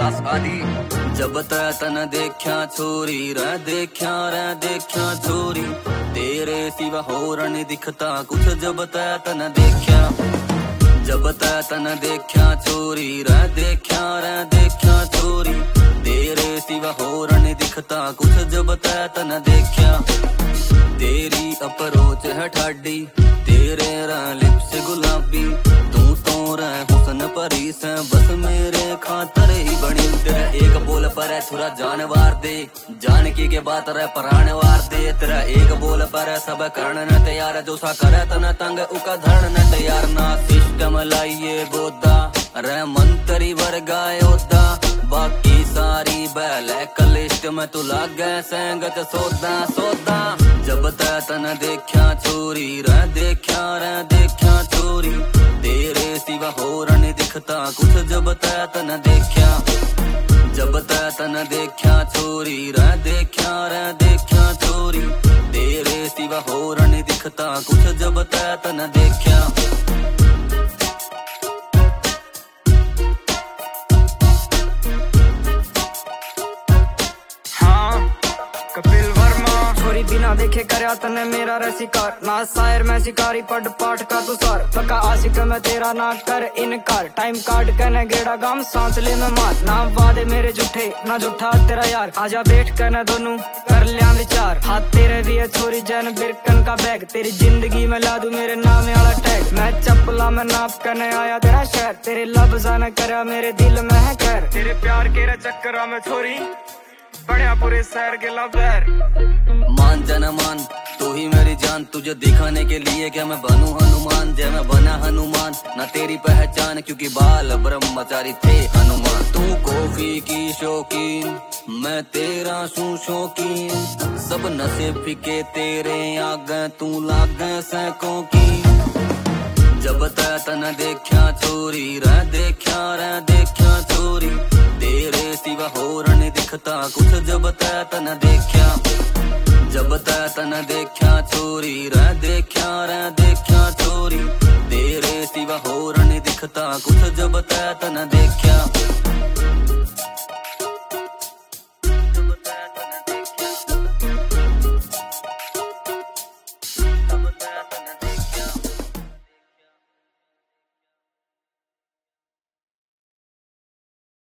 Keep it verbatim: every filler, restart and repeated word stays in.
Class आदि। जब तै तन देखा छोरी रे देखा रे देखा छोरी, तेरे सिवा होर नहीं दिखता कुछ जब तै तन देखा। जब तै तन देखा छोरी रे देखा रे देखा छोरी, तेरे सिवा होर नहीं दिखता कुछ जब तै तन देखा। तेरी अप्रोच है ठाडी, तेरे रा लिप्स गुलाबी, तू तो रे हुस्न परी से बस मेरे खातर ही बनी। तेरा एक बोल पर है थोड़ा जानवार दे, जान की के बात रे पराण वार दे। तेरा एक बोल पर है सब करण न तैयार, जो सा करे तन तंग उका धरण न तैयार। ना सिस्टम लाइए गोदा रे मंत्री वर्गा योद्धा, बाकी सारी ब्लैक लिस्ट में तू लागे संगत सौदा सौदा। जब तै तन देखा छोरी रे देखा रे देखा छोरी, तेरे सिवा होर नहीं दिखता कुछ जब तै तन देखा। जब तै तन देखा छोरी रे देखा रे देखा छोरी, तेरे सिवा होर नहीं दिखता कुछ जब तै तन देखा। कपिल वर्मा छोरी बिना देखे करया तने मेरा रे शिकार, ना शायर मैं शिकारी पढ़ पाठ का तुषार। पक्का आशिक मैं तेरा ना कर इनकार, टाइम कार्ड कहने गेड़ा गाम सांस ले मैं मार। ना वादे मेरे झूठे ना झूठा तेरा यार, आजा बैठ कहने दोनों कर लिया विचार। हाथ तेरे दिए छोरी जैन बिरकन का बैग, तेरी जिंदगी में ला दूं मेरे नाम वाला टैग। मैं चप्पला में नाप करने आया तेरा शहर, तेरे लफ्ज़ न करया मेरे दिल में है खैर। तेरे प्यार के रे चक्कर में छोरी बढ़िया पूरे शहर के लवर। मान जन मान तू ही मेरी जान, तुझे दिखाने के लिए क्या मैं बनूं हनुमान। जय मैं बना हनुमान ना तेरी पहचान, क्योंकि बाल ब्रह्मचारी थे हनुमान। तू कॉफी की शौकीन मैं तेरा सू शौकीन, सब नशे फिके तेरे आगे तू लागे सैकों की। जब तै तन देखा छोरी रे देखा रे देखा छोरी, तेरे सिवा होर नहीं दिखता कुछ जब तै तन देखा। जब तै तन देखा छोरी रे देखा रे देखा छोरी, तेरे सिवा होर नहीं दिखता कुछ जब तै तन देखा।